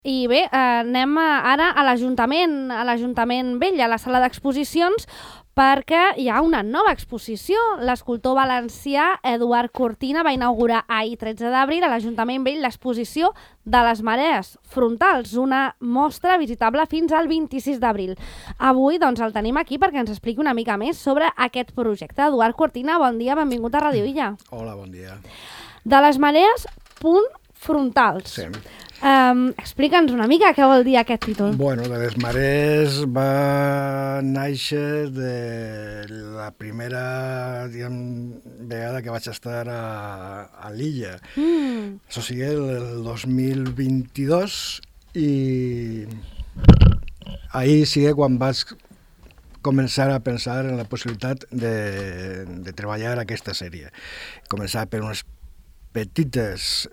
I bé, anem ara a l'Ajuntament Vell, a la sala d'exposicions, perquè hi ha una nova exposició. L'escultor valencià Eduard Cortina va inaugurar ahir 13 d'abril a l'Ajuntament Vell l'exposició de les marees frontals, una mostra visitable fins al 26 d'abril. Avui doncs, el tenim aquí perquè ens expliqui una mica més sobre aquest projecte. Eduard Cortina, bon dia, benvingut a Radio Illa. Hola, bon dia. De les marees, punt frontals. Sí. Explica'ns una mica què vol dir aquest títol. Bueno, de les marees va néixer de la primera vegada que vaig estar a l'illa. Això sigui el 2022 i ahir sigui quan vaig començar a pensar en la possibilitat de treballar aquesta sèrie. Començar per unes petites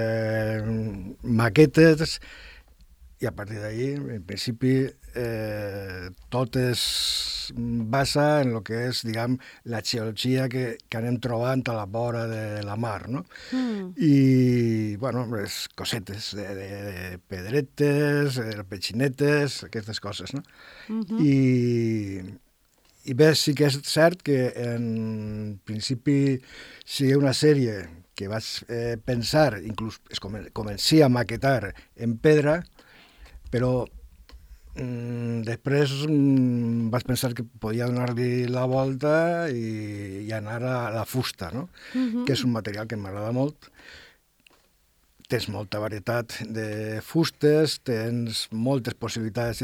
maquetes i a partir d'ahí, en principi, tot es basa en el que és, diguem, la geologia que anem trobant a la vora de la mar, no? I, bueno, les cosetes de pedretes, petxinetes, aquestes coses, no? I bé, sí que és cert que en principi sigui una sèrie que vaig pensar, inclús comenci a maquetar en pedra, però després vaig pensar que podia donar-li la volta i anar a la fusta, no? Que és un material que m'agrada molt. Tens molta varietat de fustes, tens moltes possibilitats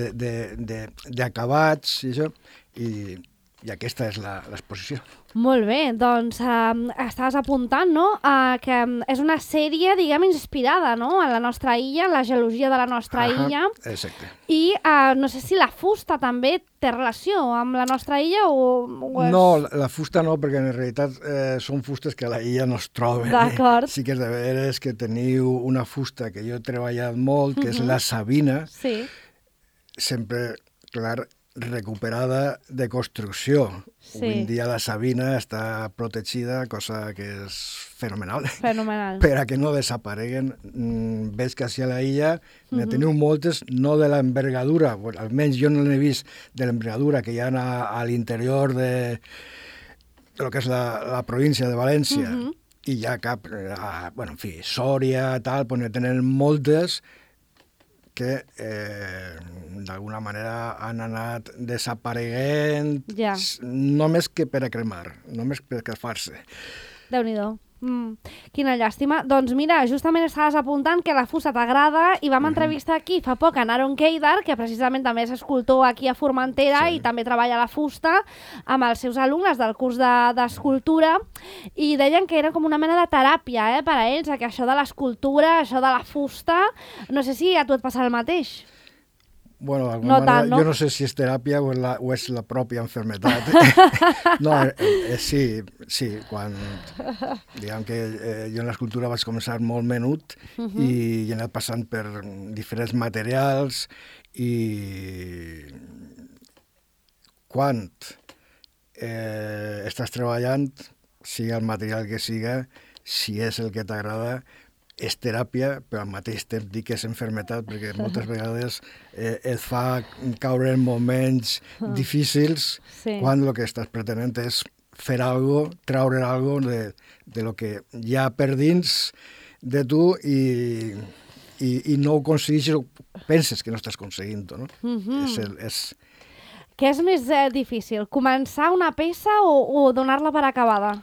d'acabats i això, i aquesta és l'exposició. Molt bé, doncs estaves apuntant, no?, que és una sèrie, diguem, inspirada, no?, en la nostra illa, en la geologia de la nostra illa. Exacte. I no sé si la fusta també té relació amb la nostra illa o és... No, la fusta no, perquè en realitat són fustes que a la illa no es troben. D'acord. Sí que és de veres que teniu una fusta que jo he treballat molt, que és la sabina, sempre, clar, recuperada de construcció. Avui en dia la sabina està protegida, cosa que és fenomenal. Fenomenal. Per a que no desapareguen. Veig que a la illa ne teniu moltes, no de l'envergadura, almenys jo no n'he vist de l'envergadura que hi ha a l'interior de lo que és la província de València, i hi ha cap, bueno, en fi, Sòria, tal, pues ne tenen moltes que d'alguna manera han anat desapareguent, només que per a cremar, només per a fer-se. Déu-n'hi-do. Quina llàstima. Doncs mira, justament estaves apuntant que la fusta t'agrada i vam entrevistar aquí fa poc en Aaron Keidar, que precisament també és escultor aquí a Formentera i també treballa la fusta amb els seus alumnes del curs d'escultura, i deien que era com una mena de teràpia per a ells, que això de l'escultura, això de la fusta, no sé si a tu et passa el mateix. Bueno, d'alguna manera, no? Jo no sé si és teràpia o és la pròpia enfermetat. No, sí, quan, diguem que jo en l'escultura vaig començar molt menut i he anat passant per diferents materials i quan estàs treballant, sigui el material que siga, si és el que t'agrada, és teràpia, però al mateix temps dic que és enfermetat, perquè moltes vegades et fa caure en moments difícils quan el que estàs pretenent és fer alguna cosa, treure alguna cosa de lo que hi ha per dins de tu i no ho aconsegueixes o penses que no estàs aconseguint-ho, no? Què és més difícil, començar una peça o donar-la per acabada?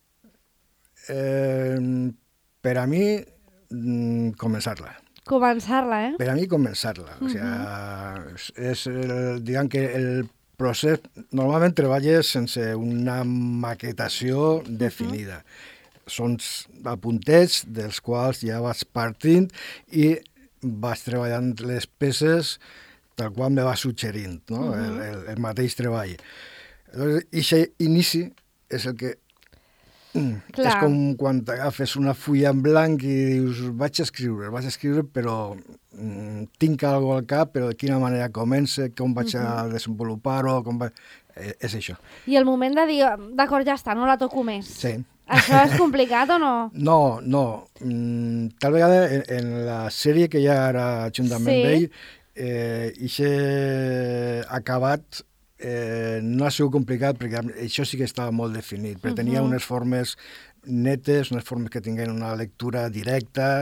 Per a mi, començar-la. Començar-la, Per a mi, començar-la. O sigui, diguem que el procés... Normalment treballes sense una maquetació definida. Són apuntets dels quals ja vas partint i vas treballant les peces tal qual me va suggerint, no? El mateix treball. Llavors, aquest inici és el que... És com quan t'agafes una fulla en blanc i dius vaig a escriure, però tinc alguna cosa al cap, però de quina manera comença, com vaig a desenvolupar-ho, és això. I el moment de dir, d'acord, ja està, no la toco més. Sí. Això és complicat o no? No. Tal vegada en la sèrie que hi ha ara juntament Sí. d'ell, ixe acabat no ha sigut complicat perquè això sí que estava molt definit, perquè tenia unes formes netes, unes formes que tinguin una lectura directa,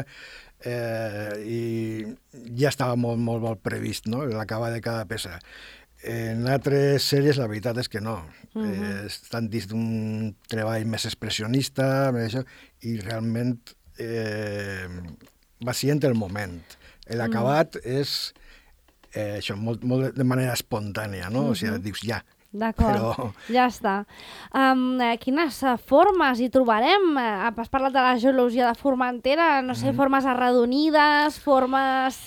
i ja estava molt previst, no?, l'acabar de cada peça. En altres sèries la veritat és que no. Estan dins d'un treball més expressionista, més això, i realment va ser el moment. L'acabat és això, molt de manera espontània, no? O sigui, dius ja. D'acord, ja està. Quines formes hi trobarem? Has parlat de la geologia de Formentera, no sé, formes arredonides, formes...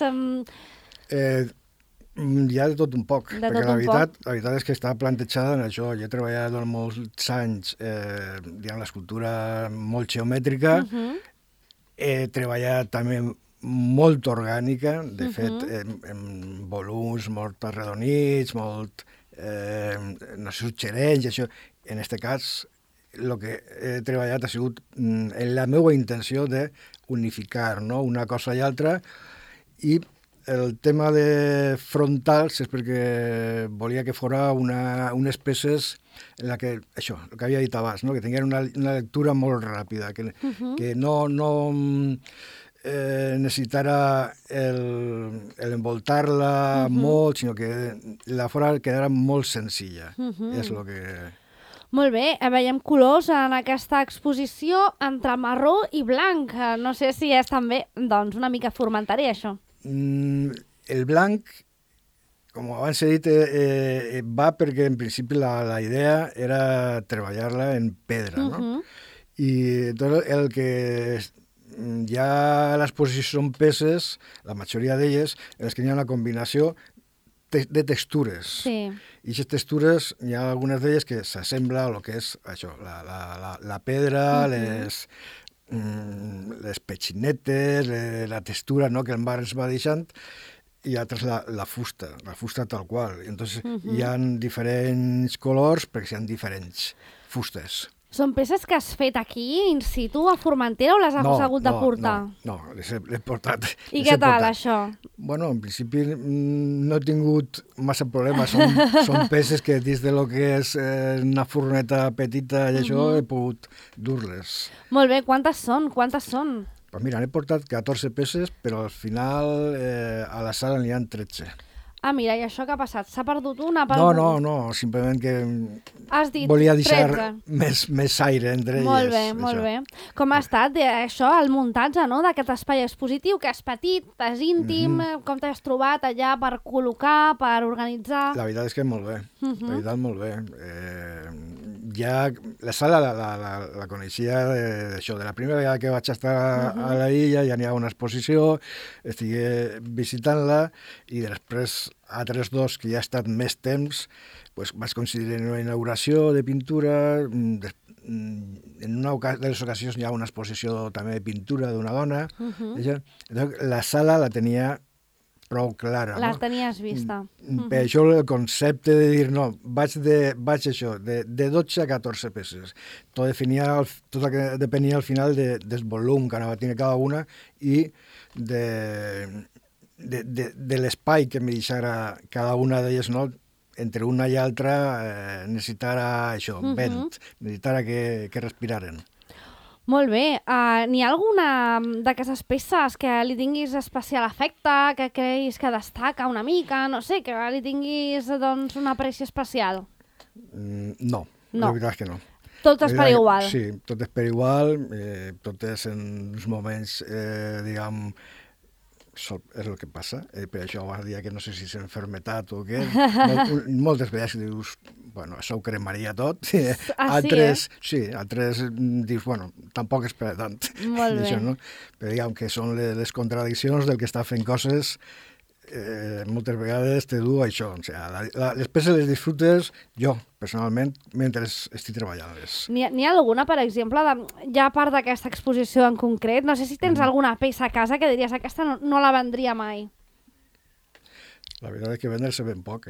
Hi ha de tot un poc, De perquè tot la un veritat és que està plantejada en això. Jo he treballat durant molts anys diguem, l'escultura molt geomètrica, he treballat també molt orgànica, de fet, en volums molt arredonits, molt, no sé, suggerents, això. En aquest cas, el que he treballat ha sigut en la meva intenció d'unificar, no?, una cosa i altra, i el tema de frontals és perquè volia que fora unes peces en la que, això, el que havia dit abans, no?, que tinguin una lectura molt ràpida, que no necessitara envoltar-la molt, sinó que la fora quedara molt senzilla. És el que... Molt bé, veiem colors en aquesta exposició entre marró i blanc. No sé si és també, doncs, una mica formentaré, això. El blanc, com abans he dit, va perquè en principi la idea era treballar-la en pedra, no? I tot el que ja a l'exposició són peces, la majoria d'elles, en les que hi ha una combinació de textures. Sí. I aquestes textures, hi ha algunes d'elles que s'assembla a lo que és això, la pedra, les petxinetes, la textura, no?, que el mar ens va deixant, i altres la fusta tal qual. Entonces, hi ha diferents colors perquè hi ha diferents fustes. Són peces que has fet aquí, in situ, a Formentera, o les has hagut de portar? No, les he portat. I què tal, això? Bueno, en principi no he tingut massa problemes. Són peces que dins de lo que és una furgoneta petita i això he pogut dur-les. Molt bé, quantes són? Pues mira, n'he portat 14 peces, però al final a la sala n'hi ha 13. Ah, mira, i això què ha passat? S'ha perdut una? No, simplement que has dit volia deixar 13. més aire entre molt elles. Molt bé. Com ha estat això, el muntatge, no?, d'aquest espai expositiu, que és petit, és íntim, com t'has trobat allà per col·locar, per organitzar? La veritat és que molt bé, la veritat molt bé. Ja la sala la coneixia d'això, de la primera vegada que vaig estar a la illa, ja n'hi ha una exposició, estigué visitant-la, i després altres dos que ja ha estat més temps, pues, vaig coincidir en una inauguració de pintura, en una de les ocasions hi ha una exposició també de pintura d'una dona, la sala la tenia prou clara. La tenies vista. Per això el concepte de dir, no, vaig això, de 12 a 14 peces. Tot depenia al final del volum que anava a tenir cada una i de l'espai que em deixara cada una d'elles, no? Entre una i altra necessitara això, vent, necessitara que respiraren. Molt bé. N'hi ha alguna d'aquestes peces que li tinguis especial afecte, que creguis que destaca una mica, no sé, que li tinguis doncs, una aprecio especial? No, la veritat és que no. Tot és per igual? Sí, tot és per igual, tot és en uns moments, diguem, és el que passa, per això vas dir que no sé si és enfermetat o què. Moltes vegades dius, bueno, això ho cremaria tot. Altres dius, bueno, tampoc és per tant. Molt bé. Això, no? Però diguem que són les contradiccions del que està fent coses, moltes vegades te du això. O sigui, les peces les disfrutes jo, personalment, mentre estic treballant-les. N'hi ha alguna, per exemple, ja a part d'aquesta exposició en concret, no sé si tens alguna peça a casa que diries aquesta no la vendria mai? La veritat és que vendre-se ben poc,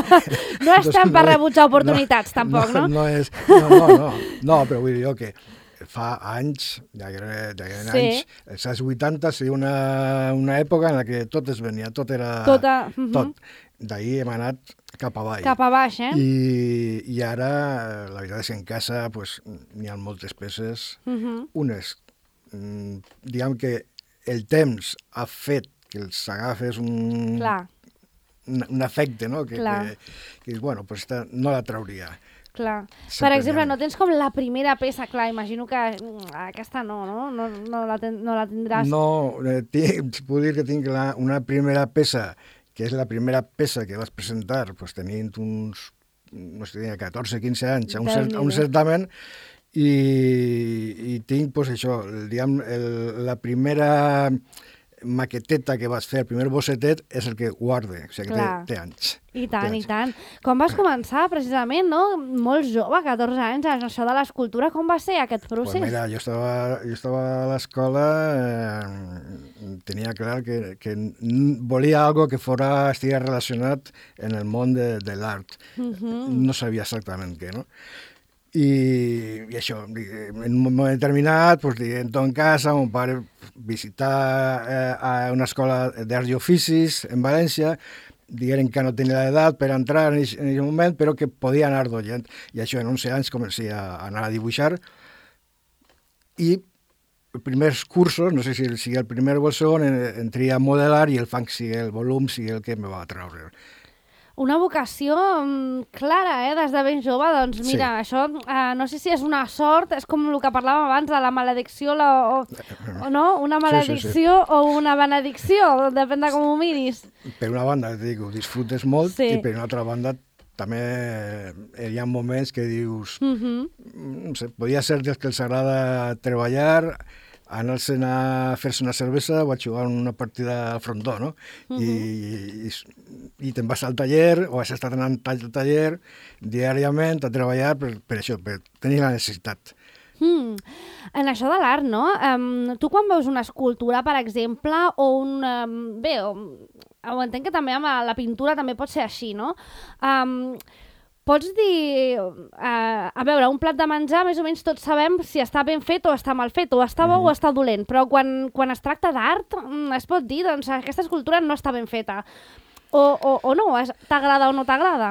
No estem per rebutjar oportunitats, tampoc, no? No, però vull dir jo que fa anys, ja eren Sí. anys, els anys 80 seria una època en la que tot es venia, tot era... Tot. D'ahir hem anat cap avall. Cap a baix, eh? I ara, la veritat és que en casa pues, n'hi ha moltes peces. Unes, diguem que el temps ha fet que els agafes un efecte, no? Que bueno, pues no la trauria. Clar. Per exemple, no tens com la primera peça, clar, imagino que aquesta no la tindràs. No, puc dir que tinc una primera peça, que és la primera peça que vas presentar, pues, tenint uns, no sé, 14-15 anys, a un certamen, i tinc, pues, això, diguem, la primera maqueteta que vas fer, el primer bossetet, és el que guarde, o sigui que té anys. I tant, i tant. Com vas començar, precisament, no? Molt jove, 14 anys, en això de l'escultura, com va ser aquest procés? Pues mira, jo estava a l'escola, tenia clar que volia algo que estigués relacionat en el món de l'art. No sabia exactament què, no? I això, en un moment determinat, doncs, entro en casa, mon pare visitar a una escola d'arts i oficis en València, digueren que no tenia l'edat per entrar en aquest moment, però que podia anar d'oient. I això, en 11 anys, comencé a anar a dibuixar. I els primers cursos, no sé si sigui el primer o el segon, entria a modelar i el fang sigui el volum, sigui el que me va traure. Una vocació clara, des de ben jove. Doncs mira, això no sé si és una sort, és com el que parlàvem abans de la maledicció, o no? Una maledicció o una benedicció, depèn de com ho miris. Per una banda, dic, ho disfrutes molt, i per una altra banda també hi ha moments que dius, no sé, podia ser dels que els agrada treballar, anar-se'n a fer-se una cervesa o a jugar una partida al frontó, no? I te'n vas al taller o has estat anant al taller diàriament a treballar per això, per tenir la necessitat. En això de l'art, no? Tu quan veus una escultura, per exemple, o un... Bé, ho entenc que també amb la pintura també pot ser així, no? Pots dir, a veure, un plat de menjar, més o menys tots sabem si està ben fet o està mal fet, o està bo o està dolent, però quan es tracta d'art es pot dir, doncs, aquesta escultura no està ben feta. O no, t'agrada o no t'agrada?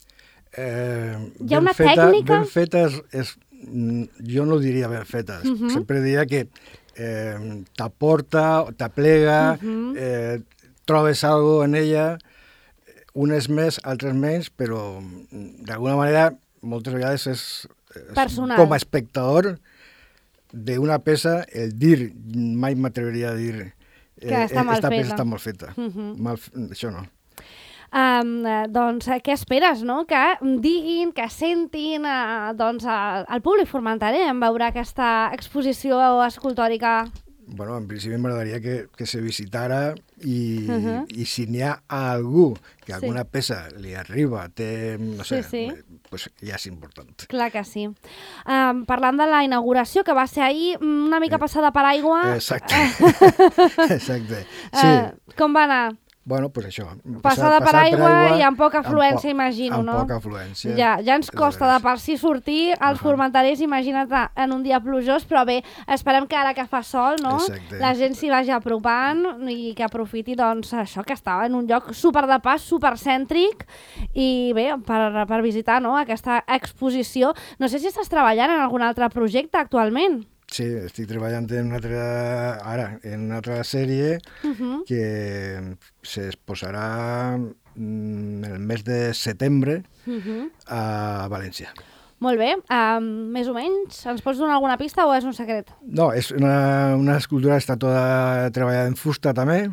Hi ha una tècnica? Ben feta jo no diria ben feta, sempre diria que t'aporta, t'aplega, trobes alguna en ella, unes més, altres menys, però d'alguna manera moltes vegades és com a espectador d'una peça el dir, mai m'atreviria a dir que està mal feta. Peça està mal feta. Això no. Doncs què esperes, no? Que diguin, que sentin el públic formenterer en veure aquesta exposició escultòrica. Bueno, en principi m'agradaria que se visitara i si n'hi ha algú que alguna peça li arriba, no sé, pues ja és important. Clar que sí. Parlant de la inauguració, que va ser ahir una mica passada per aigua... Exacte. Exacte. Com va anar? Bueno, pues això. Passada per aigua i amb poca afluència, imagino, no? Amb poca afluència. Ja ens costa de per si sortir als formenterers, imagina't, en un dia plujós, però bé, esperem que ara que fa sol, no? La gent s'hi vagi apropant i que aprofiti, doncs, això, que estava en un lloc super de pas, super cèntric, i bé, per visitar, no?, aquesta exposició. No sé si estàs treballant en algun altre projecte actualment. Sí, estic treballant en una altra sèrie que s'exposarà el mes de setembre a València. Molt bé. Més o menys, ens pots donar alguna pista o és un secret? No, és una escultura que està tota treballada en fusta també.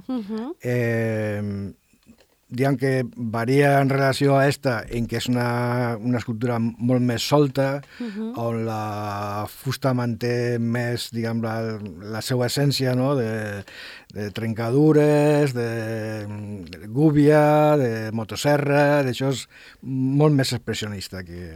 Diguem que varia en relació a esta, en què és una escultura molt més solta, on la fusta manté més, diguem, la seva essència, no?, de trencadures, de gúbia, de motosserra, d'això és molt més expressionista que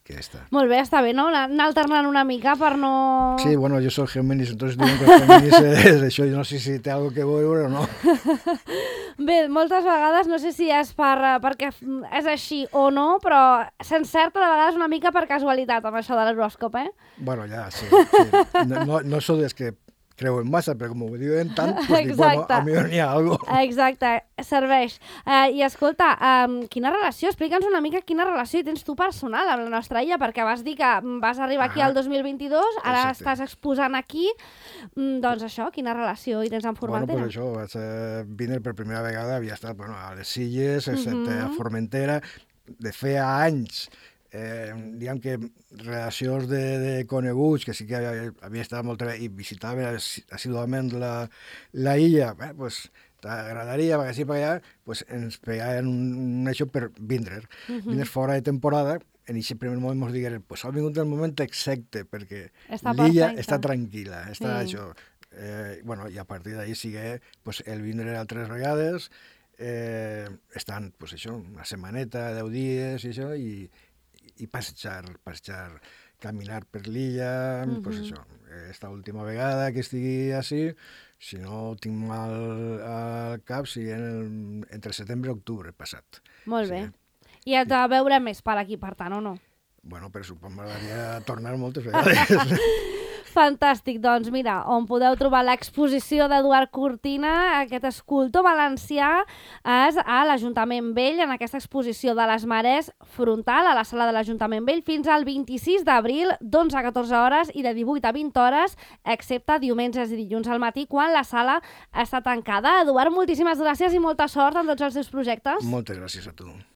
que esta. Molt bé, està bé, no? Anar alternant una mica per no... Sí, bueno, yo soy Géminis, entonces digo que Géminis es això, yo no sé si té algo que veure o no. Bé, moltes vegades, no sé si és perquè és així o no, però s'encerta de vegades una mica per casualitat amb això de l'horòscop, eh? Bueno, ya, sí. No soy de que creo en masa, pero como me diuen tant, pues dic, bueno, a mi n'hi ha algo. Exacte, serveix. I escolta, quina relació, explica'ns una mica quina relació hi tens tu personal amb la nostra illa, perquè vas dir que vas arribar aquí al 2022, ara estàs exposant aquí, doncs això, quina relació hi tens amb Formentera? Bueno, pues això, vaig vindre per primera vegada, havia estat a les Illes, excepte a Formentera, de feia anys, diguem que relacions de coneguts, que sí que havia estat molt i visitava assiduament la illa, pues t'agradaria, perquè sí, perquè allà, pues ens pegaven un eixo per vindre. Vindre fora de temporada, en aquest primer moment ens digueren, pues ha vingut el moment exacte, perquè l'illa està tranquil·la, està això. Bueno, i a partir d'ahir sigue pues, el vindre altres vegades, estan, pues això, una setmaneta, 10 dies i això, i passejar, caminar per l'illa, pues això, esta última vegada que estigui així, si no tinc mal al cap, si entre setembre i octubre passat. Molt bé. I et va veure més per aquí, per tant, o no? Bueno, per suposo m'agradaria tornar moltes vegades. Fantàstic, doncs mira, on podeu trobar l'exposició d'Eduard Cortina, aquest escultor valencià, és a l'Ajuntament Vell, en aquesta exposició de les Mares frontal, a la sala de l'Ajuntament Vell, fins al 26 d'abril, d'11 a 14 hores i de 18 a 20 hores, excepte diumenges i dilluns al matí, quan la sala està tancada. Eduard, moltíssimes gràcies i molta sort en tots els teus projectes. Moltes gràcies a tu.